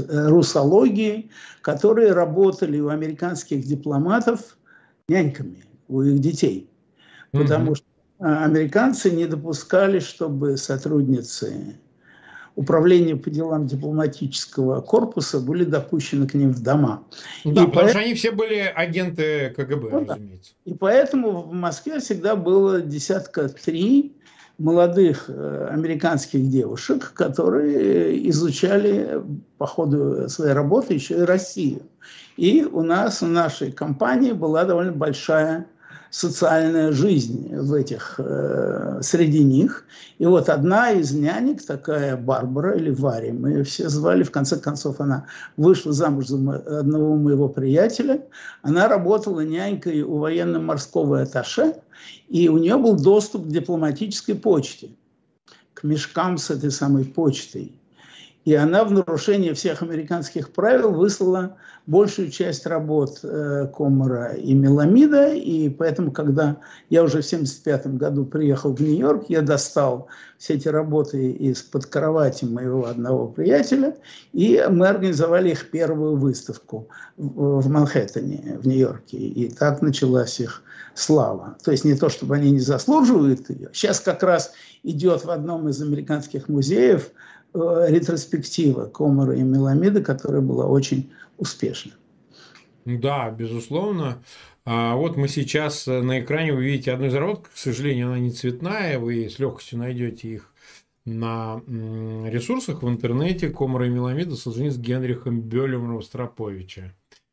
русологии, которые работали у американских дипломатов няньками, у их детей. Потому mm-hmm. что американцы не допускали, чтобы сотрудницы управления по делам дипломатического корпуса были допущены к ним в дома. Да, и потому поэтому... что они все были агенты КГБ, ну, разумеется. И поэтому в Москве всегда было десятка три молодых американских девушек, которые изучали по ходу своей работы еще и Россию. И у нас, в нашей компании была довольно большая социальная жизнь в этих, э, среди них. И вот одна из нянек, такая Барбара или Варя, мы ее все звали, в конце концов она вышла замуж за одного моего приятеля, она работала нянькой у военно-морского атташе, и у нее был доступ к дипломатической почте, к мешкам с этой самой почтой. И она в нарушение всех американских правил выслала большую часть работ э, Комара и Меламида. И поэтому, когда я уже в семьдесят пятом году приехал в Нью-Йорк, я достал все эти работы из-под кровати моего одного приятеля, и мы организовали их первую выставку в, в Манхэттене, в Нью-Йорке. И так началась их слава. То есть не то, чтобы они не заслуживают ее. Сейчас как раз идет в одном из американских музеев ретроспектива Комара и Меламида, которая была очень успешна. Да, безусловно. А вот мы сейчас на экране вы видите одну из работ, к сожалению, она не цветная, вы с легкостью найдете их на ресурсах в интернете. Комара и Меламида сожжены с Генрихом Бёлем Ростроповича.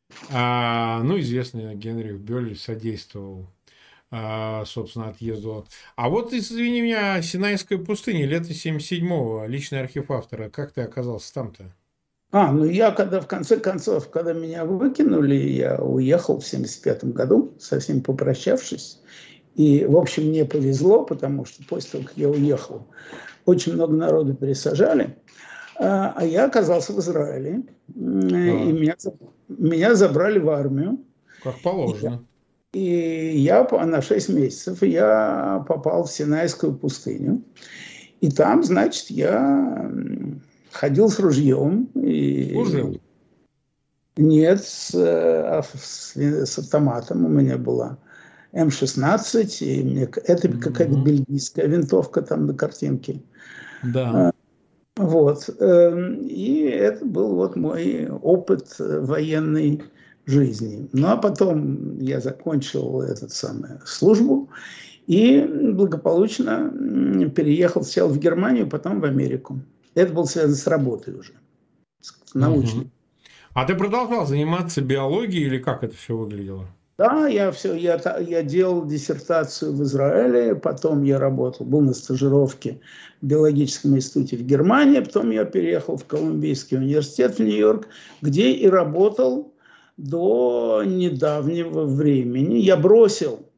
А, ну, известный Генрих Бёль содействовал, собственно, отъезду. А вот, извини меня, Синайская пустыня, лето семьдесят седьмого, личный архив автора. Как ты оказался там-то? А, ну я когда, в конце концов, когда меня выкинули, я уехал в семьдесят пятом году, совсем попрощавшись. И, в общем, мне повезло, потому что после того, как я уехал, очень много народу пересажали. А я оказался в Израиле. А. И меня, меня забрали в армию. Как положено. И я на шесть месяцев я попал в Синайскую пустыню. И там, значит, я ходил с ружьем. И... Служил? Нет, с, с, с автоматом у меня была эм шестнадцать. И мне, это mm-hmm. какая-то бельгийская винтовка там на картинке. Да. Вот. И это был вот мой опыт военный жизни. Ну, а потом я закончил эту самую службу и благополучно переехал сначала в Германию, потом в Америку. Это было связано с работой уже, с научной. Угу. А ты продолжал заниматься биологией или как это все выглядело? Да, я все, я, я делал диссертацию в Израиле, потом я работал, был на стажировке в биологическом институте в Германии, потом я переехал в Колумбийский университет в Нью-Йорк, где и работал до недавнего времени. Я бросил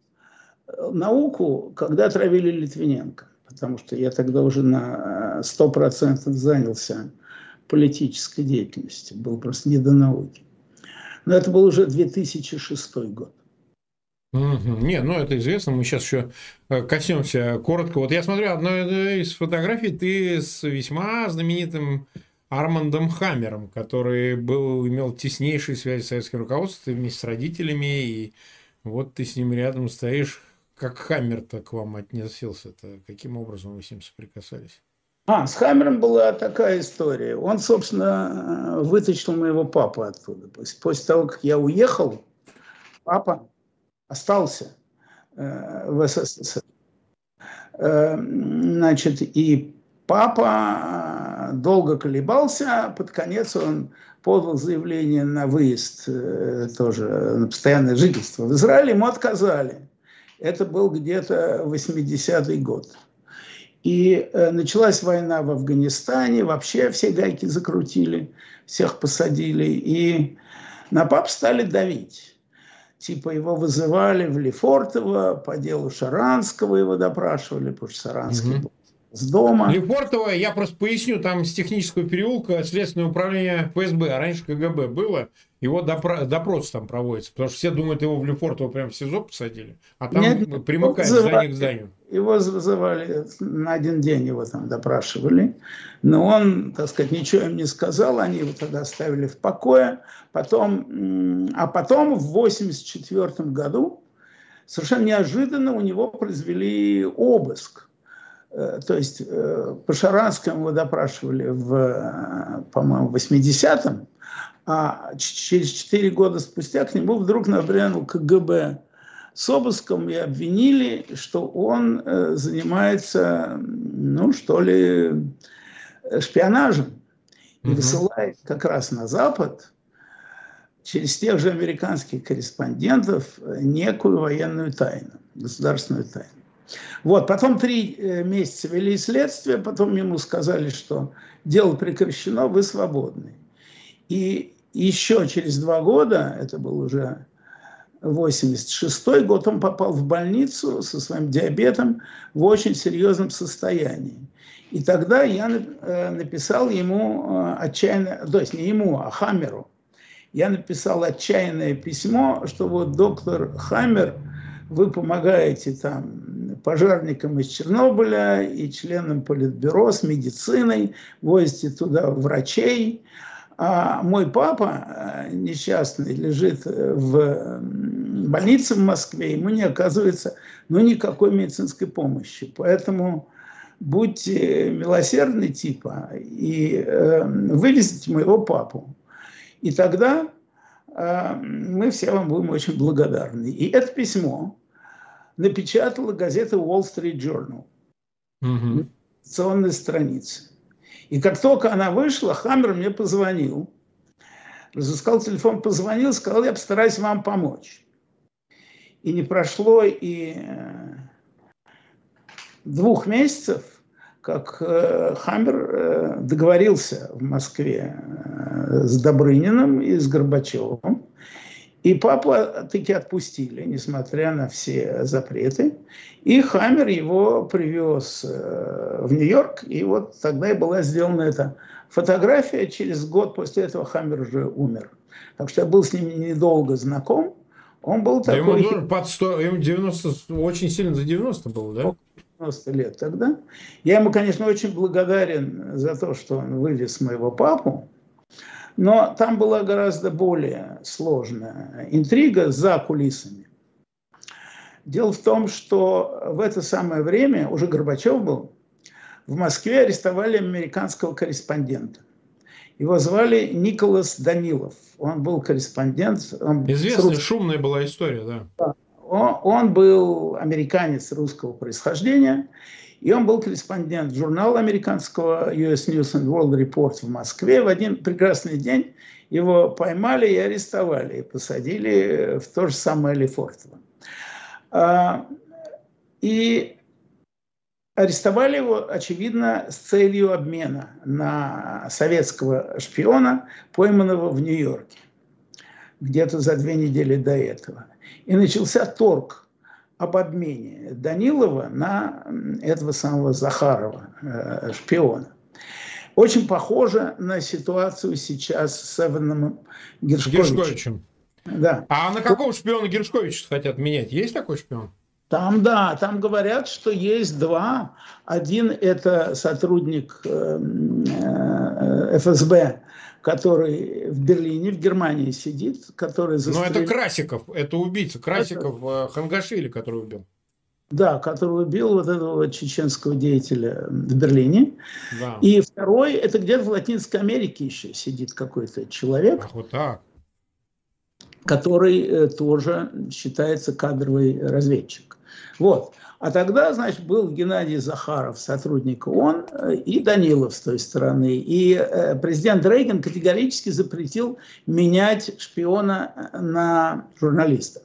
науку, когда отравили Литвиненко, потому что я тогда уже на сто процентов занялся политической деятельностью, был просто не до науки. Но это был уже две тысячи шестой год. Mm-hmm. Не, ну это известно, мы сейчас еще коснемся коротко. Вот я смотрю, одной из фотографий ты с весьма знаменитым Армандом Хаммером, который был, имел теснейшие связи с советским руководством вместе с родителями, и вот ты с ним рядом стоишь. Как Хаммер-то к вам отнесился-то? Каким образом вы с ним соприкасались? А, с Хаммером была такая история. Он, собственно, вытащил моего папу оттуда. После того, как я уехал, папа остался э, в СССР. Значит, и папа долго колебался, под конец он подал заявление на выезд, тоже на постоянное жительство в Израиле, ему отказали. Это был где-то восьмидесятый год. И началась война в Афганистане, вообще все гайки закрутили, всех посадили, и на папу стали давить. Типа его вызывали в Лефортово, по делу Шаранского его допрашивали, потому что Шаранский угу. был с дома. Лефортово, я просто поясню, там с технического переулка Следственное управление Ф С Б, а раньше К Г Б было, его допро- допрос там проводится, потому что все думают, его в Лефортово прям в СИЗО посадили, а там Нет, примыкает здание к зданию. Его вызывали на один день, его там допрашивали, но он, так сказать, ничего им не сказал, они его тогда оставили в покое, потом, а потом в восемьдесят четвёртом году совершенно неожиданно у него произвели обыск. То есть по Шаранскому его допрашивали в, по-моему, восьмидесятом, а через четыре года спустя к нему вдруг нагрянул К Г Б с обыском и обвинили, что он занимается, ну, что ли, шпионажем. И высылает как раз на Запад через тех же американских корреспондентов некую военную тайну, государственную тайну. Вот, потом три месяца вели следствие, потом ему сказали, что дело прекращено, вы свободны. И еще через два года, это был уже восемьдесят шестой год, он попал в больницу со своим диабетом в очень серьезном состоянии. И тогда я написал ему отчаянное, то есть не ему, а Хаммеру, я написал отчаянное письмо, что вот доктор Хаммер, вы помогаете там пожарникам из Чернобыля и членам Политбюро с медициной, возите туда врачей. А мой папа несчастный лежит в больнице в Москве, ему не оказывается ну, никакой медицинской помощи. Поэтому будьте милосердны типа и э, вывезите моего папу. И тогда э, мы все вам будем очень благодарны. И это письмо напечатала газета Wall Street Journal mm-hmm. на информационной странице. И как только она вышла, Хаммер мне позвонил, разыскал телефон, позвонил, сказал, я постараюсь вам помочь. И не прошло и двух месяцев, как Хаммер договорился в Москве с Добрыниным и с Горбачевым. И папу таки отпустили, несмотря на все запреты. И Хаммер его привез в Нью-Йорк. И вот тогда и была сделана эта фотография. Через год после этого Хаммер уже умер. Так что я был с ним недолго знаком. Он был да такой... Ему под сто, ему девяносто, очень сильно за девяносто было, да? девяносто лет тогда. Я ему, конечно, очень благодарен за то, что он вывез моего папу. Но там была гораздо более сложная интрига за кулисами. Дело в том, что в это самое время, уже Горбачев был, в Москве арестовали американского корреспондента. Его звали Николас Данилов. Он был корреспондент. Он Известная, рус... шумная была история, да. Он, он был американец русского происхождения. И он был корреспондент журнала американского ю эс News and World Report в Москве. В один прекрасный день его поймали и арестовали, и посадили в то же самое Лефортово. И арестовали его, очевидно, с целью обмена на советского шпиона, пойманного в Нью-Йорке, где-то за две недели до этого. И начался торг об обмене Данилова на этого самого Захарова, э, шпиона. Очень похоже на ситуацию сейчас с Эваном Гершковичем. Гершковичем. Да. А на какого шпиона Гершковича хотят менять? Есть такой шпион? Там, да, там говорят, что есть два. Один – это сотрудник э, э, Эф Эс Бэ, который в Берлине, в Германии сидит, который застрелил... Но это Красиков, это убийца. Красиков, это... Хангашвили, который убил. Да, который убил вот этого чеченского деятеля в Берлине. Да. И второй, это где-то в Латинской Америке еще сидит какой-то человек. Ах, вот так. Который тоже считается кадровый разведчик. Вот. А тогда, значит, был Геннадий Захаров, сотрудник ООН, и Данилов с той стороны. И президент Рейган категорически запретил менять шпиона на журналиста.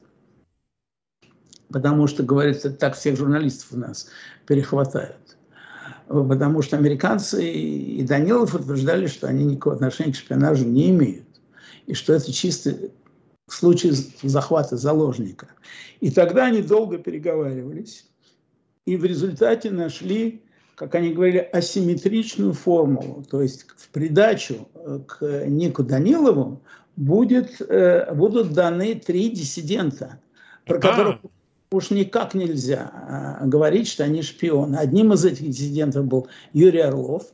Потому что, говорится, так всех журналистов у нас перехватают. Потому что американцы и Данилов утверждали, что они никакого отношения к шпионажу не имеют. И что это чисто случай захвата заложника. И тогда они долго переговаривались. И в результате нашли, как они говорили, асимметричную формулу. То есть в придачу к Нику Данилову будет, будут даны три диссидента, про которых уж никак нельзя говорить, что они шпионы. Одним из этих диссидентов был Юрий Орлов.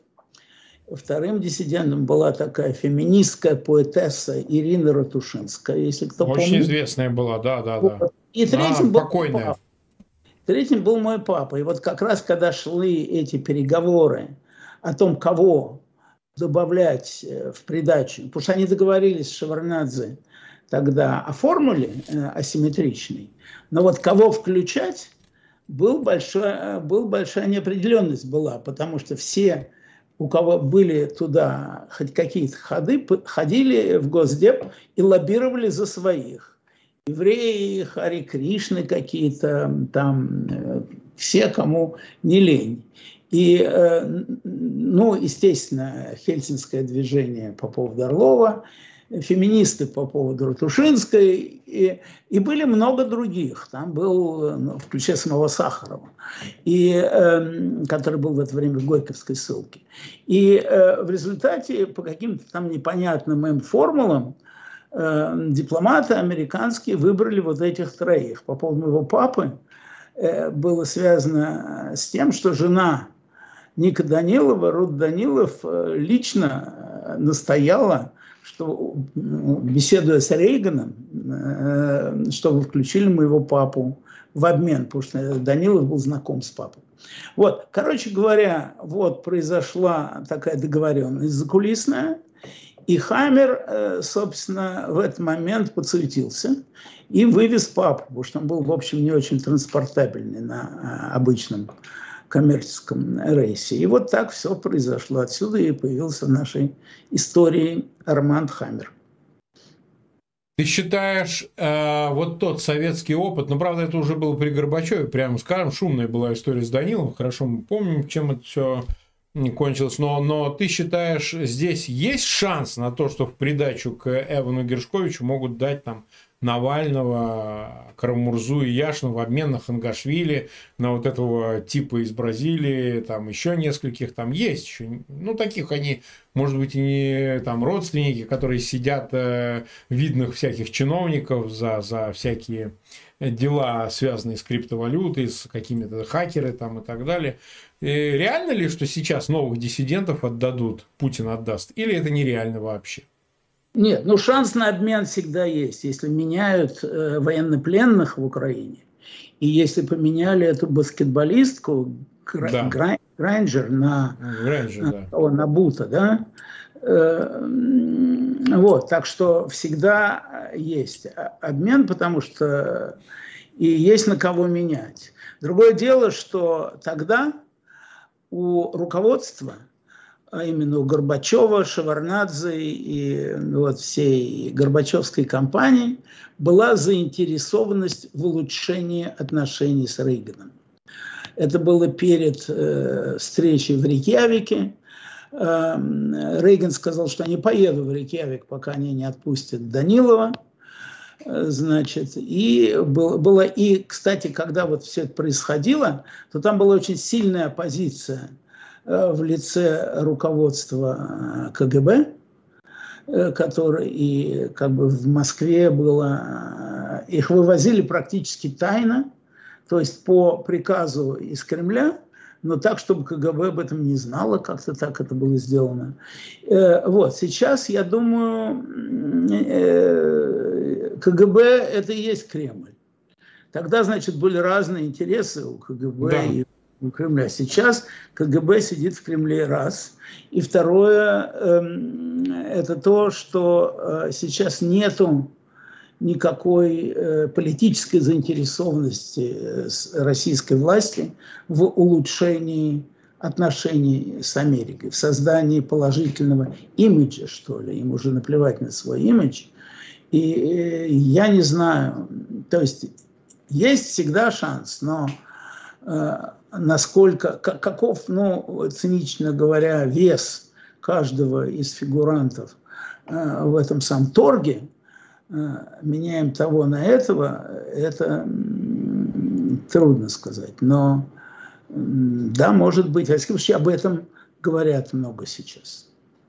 Вторым диссидентом была такая феминистская поэтесса Ирина Ратушинская, если кто Очень помнит. Очень известная была, да, да, да. И третьим, а, был покойная. Папа. третьим был мой папа. И вот как раз когда шли эти переговоры о том, кого добавлять в придачу, потому что они договорились с Шеварднадзе тогда о формуле асимметричной, но вот кого включать, был большой, был большая неопределенность была, потому что все, у кого были туда хоть какие-то ходы, ходили в Госдеп и лоббировали за своих. Евреи, Хари Кришны какие-то, там все, кому не лень. И, ну, естественно, Хельсинское движение по поводу Орлова, феминисты по поводу Ратушинской, и, и были много других. Там был, ну, включая самого Сахарова, и, э, который был в это время в Горьковской ссылке. И э, в результате по каким-то там непонятным им формулам э, дипломаты американские выбрали вот этих троих. По поводу моего папы э, было связано с тем, что жена Ника Данилова, Рут Данилов, э, лично настояла, что, беседуя с Рейганом, чтобы включили моего папу в обмен, потому что Данилов был знаком с папой. Вот, короче говоря, вот произошла такая договоренность закулисная, и Хаммер, собственно, в этот момент подсуетился и вывез папу, потому что он был, в общем, не очень транспортабельный на обычном коммерческом рейсе. И вот так все произошло. Отсюда и появился в нашей истории Арманд Хаммер. Ты считаешь, э, вот тот советский опыт, ну, правда, это уже было при Горбачеве, прямо скажем, шумная была история с Даниловым, хорошо мы помним, чем это все кончилось, но, но ты считаешь, здесь есть шанс на то, что в придачу к Эвану Гершковичу могут дать там Навального, Карамурзу и Яшину в обмен на Хангашвили, на вот этого типа из Бразилии, там еще нескольких, там есть еще, ну, таких они, может быть, и не там родственники, которые сидят, э, видных всяких чиновников за, за всякие дела, связанные с криптовалютой, с какими-то хакеры там и так далее. И реально ли, что сейчас новых диссидентов отдадут, Путин отдаст, или это нереально вообще? Нет, ну шанс на обмен всегда есть, если меняют э, военнопленных в Украине. И если поменяли эту баскетболистку Гра- да. Грай- Грайнджер на, Грайнджер, на, да. на Бута, да? Э, вот, так что всегда есть обмен, потому что и есть на кого менять. Другое дело, что тогда у руководства, а именно у Горбачева, Шеварднадзе и вот всей Горбачевской кампании была заинтересованность в улучшении отношений с Рейганом. Это было перед э, встречей в Рейкьявике. Э, Рейган сказал, что не поеду в Рейкьявик, пока они не отпустят Данилова. Э, значит, и было, было, и, кстати, когда вот все это происходило, то там была очень сильная оппозиция в лице руководства КГБ, которое и как бы в Москве было, их вывозили практически тайно, то есть по приказу из Кремля, но так, чтобы КГБ об этом не знало, как-то так это было сделано. Вот, сейчас, я думаю, КГБ это и есть Кремль. Тогда, значит, были разные интересы у КГБ, да, и у Кремля. Сейчас КГБ сидит в Кремле, раз. И второе, э, это то, что э, сейчас нету никакой э, политической заинтересованности российской власти в улучшении отношений с Америкой, в создании положительного имиджа, что ли. Им уже наплевать на свой имидж. И э, я не знаю, то есть есть всегда шанс, но э, насколько, как, каков, ну, цинично говоря, вес каждого из фигурантов э, в этом самом торге, э, меняем того на этого, это м, трудно сказать. Но м, да, может быть, об этом говорят много сейчас.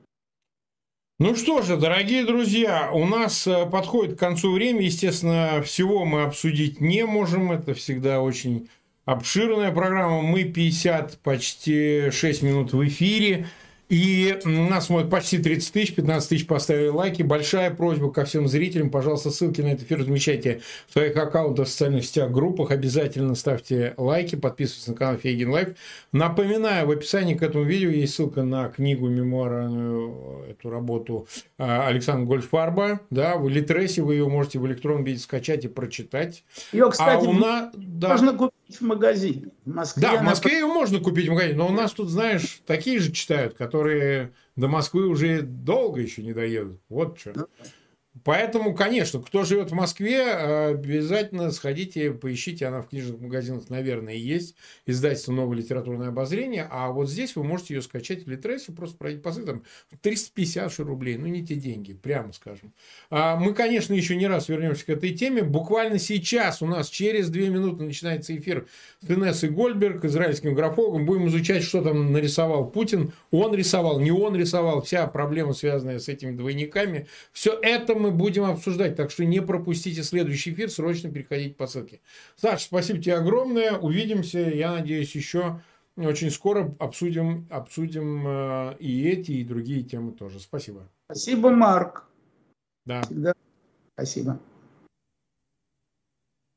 Ну что же, дорогие друзья, у нас подходит к концу время. Естественно, всего мы обсудить не можем. Это всегда очень обширная программа. Мы пятьдесят, почти шесть минут в эфире. И нас смотрит почти тридцать тысяч, пятнадцать тысяч поставили лайки. Большая просьба ко всем зрителям. Пожалуйста, ссылки на этот эфир размещайте в своих аккаунтах, в социальных сетях, группах. Обязательно ставьте лайки, подписывайтесь на канал Фейгин Лайф. Напоминаю, в описании к этому видео есть ссылка на книгу, мемуарную эту работу Александра Гольдфарба. Да, в Литресе вы ее можете в электронном виде скачать и прочитать. Ее, кстати, а у нас, да. можно купить в магазине. В Москве да, в она... Москве ее можно купить в магазине, но у нас тут, знаешь, такие же читают, которые до Москвы уже долго еще не доедут. Вот что. Поэтому, конечно, кто живет в Москве, обязательно сходите, поищите, она в книжных магазинах, наверное, есть. Издательство «Новое литературное обозрение». А вот здесь вы можете ее скачать в Литресе, просто пройти по ссылкам. триста пятьдесят рублей, ну не те деньги, прямо скажем. Мы, конечно, еще не раз вернемся к этой теме. Буквально сейчас у нас через две минуты начинается эфир с Инессой Гольдберг, израильским графологом. Будем изучать, что там нарисовал Путин. Он рисовал, не он рисовал. Вся проблема, связанная с этими двойниками. Все это мы будем обсуждать, так что не пропустите следующий эфир, срочно переходите по ссылке. Саша, спасибо тебе огромное, увидимся, я надеюсь, еще очень скоро обсудим, обсудим э, и эти, и другие темы тоже. Спасибо. Спасибо, Марк. Да. Всегда спасибо.